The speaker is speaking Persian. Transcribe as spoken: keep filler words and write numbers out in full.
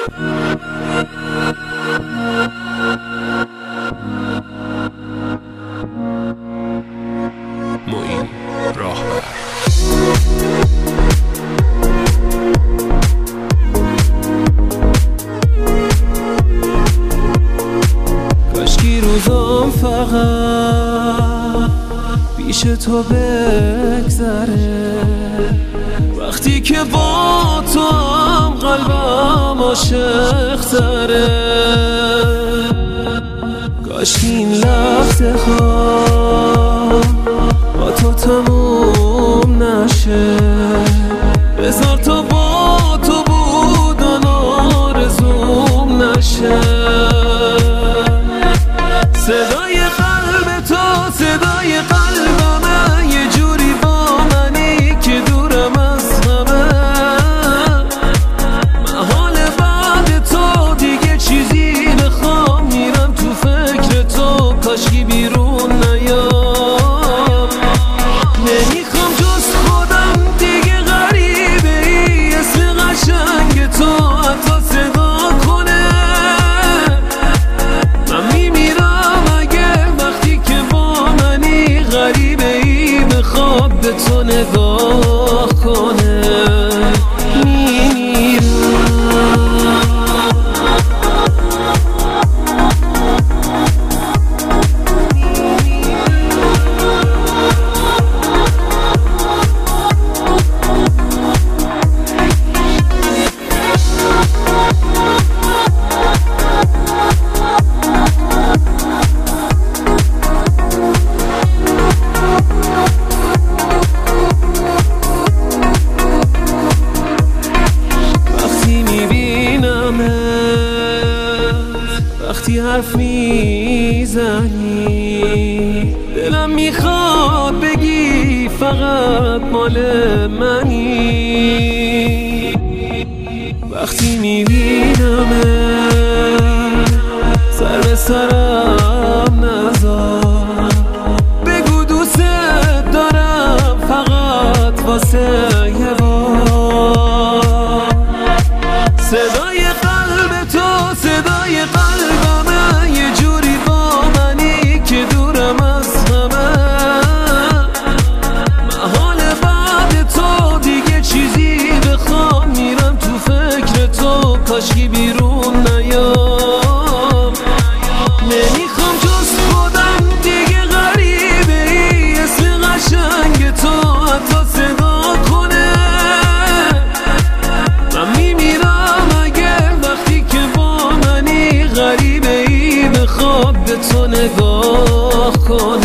معین راهبر. کاشکی روزام فقط پیش تو بگذره، وقتی که با تو هم قلبم عاشق تره. کاشکی این لحظه ها با تو تموم نشه، بذار تا با تو بودن آرزوم نشه. صدای قلب تو صدای قلبمه، یه جوری با منی که دورم از همه. من حال بعد تو دیگه چیزی نخوام، میرم تو فکر تو، کاشکی بیرون نیام. نمیخوام جز خودم دیگه، غریبه ای اسم قشنگ تو حتی صدا کنه. من میمیرم اگه وقتی که با منی، غریبه ای بخواب به تو نگاه کنه. وقتی حرف میزنی دلم میخواد بگی فقط مال منی. وقتی میبینم سر به سرم نذار، بگو دوست دارم فقط واسه یه بار. صدای قلب تو صدای قلبمه، یه جوری با منی که دورم از همه. من حال بعد تو دیگه چیزی بخوام، میرم تو فکر تو، کاشکی بیرون نیام. نمیخوام جز خودم دیگه، غریبه ای اسم قشنگ تو حتی صدا کنه. من میمیرم اگه وقتی که با منی، غریبه ای بخواب به تو نگاه کنه.